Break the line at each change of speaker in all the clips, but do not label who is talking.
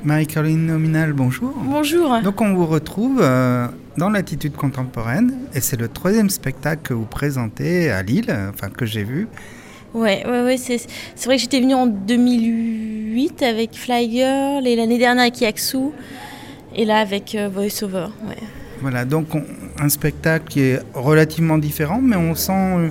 Marie-Caroline Nominal, bonjour.
Bonjour.
Donc on vous retrouve dans l'attitude contemporaine et c'est le 3e spectacle que vous présentez à Lille, que j'ai vu.
Ouais, c'est vrai que j'étais venue en 2008 avec Fly Girl et l'année dernière avec Yaksu et là avec Voice-Over. Ouais.
Voilà, donc un spectacle qui est relativement différent, mais on sent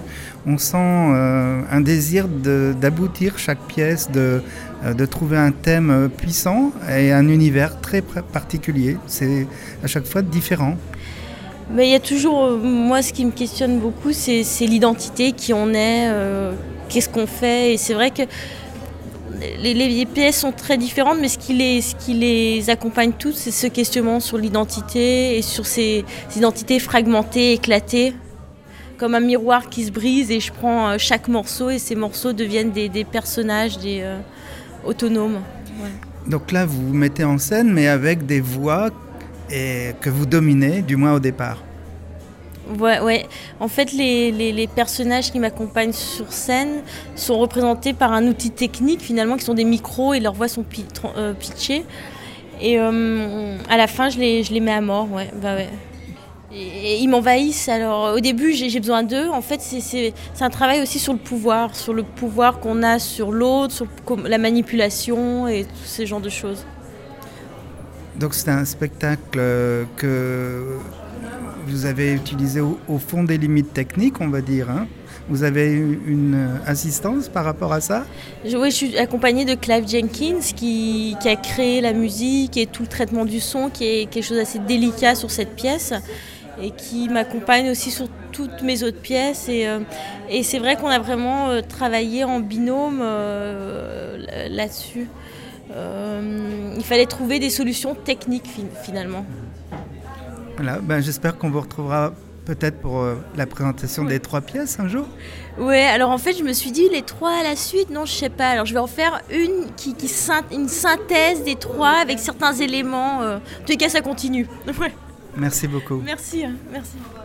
un désir d'aboutir chaque pièce, de trouver un thème puissant et un univers très particulier. C'est à chaque fois différent.
Mais il y a toujours, moi ce qui me questionne beaucoup, c'est l'identité, qui on est, qu'est-ce qu'on fait. Et c'est vrai que les pièces sont très différentes, mais ce qui les accompagne toutes, c'est ce questionnement sur l'identité et sur ces identités fragmentées, éclatées, comme un miroir qui se brise et je prends chaque morceau et ces morceaux deviennent des personnages autonomes. Ouais.
Donc là, vous vous mettez en scène, mais avec des voix que vous dominez, du moins au départ.
Ouais. En fait, les personnages qui m'accompagnent sur scène sont représentés par un outil technique, finalement, qui sont des micros et leurs voix sont pitchées. Et à la fin, je les mets à mort, ouais. Et ils m'envahissent. Alors, au début, j'ai besoin d'eux. En fait, c'est un travail aussi sur le pouvoir qu'on a sur l'autre, sur la manipulation et tous ces genres de choses.
Donc, c'est un spectacle que vous avez utilisé au fond des limites techniques, on va dire. Hein. Vous avez une assistance par rapport à ça ?
Oui, je suis accompagnée de Clive Jenkins qui a créé la musique et tout le traitement du son, qui est quelque chose d'assez délicat sur cette pièce et qui m'accompagne aussi sur toutes mes autres pièces. Et c'est vrai qu'on a vraiment travaillé en binôme là-dessus. Il fallait trouver des solutions techniques finalement.
Voilà, j'espère qu'on vous retrouvera peut-être pour la présentation des 3 pièces un jour.
Ouais, alors en fait je me suis dit les 3 à la suite, non je sais pas. Alors je vais en faire une une synthèse des 3 avec certains éléments. En tout cas ça continue. Ouais.
Merci beaucoup.
Merci.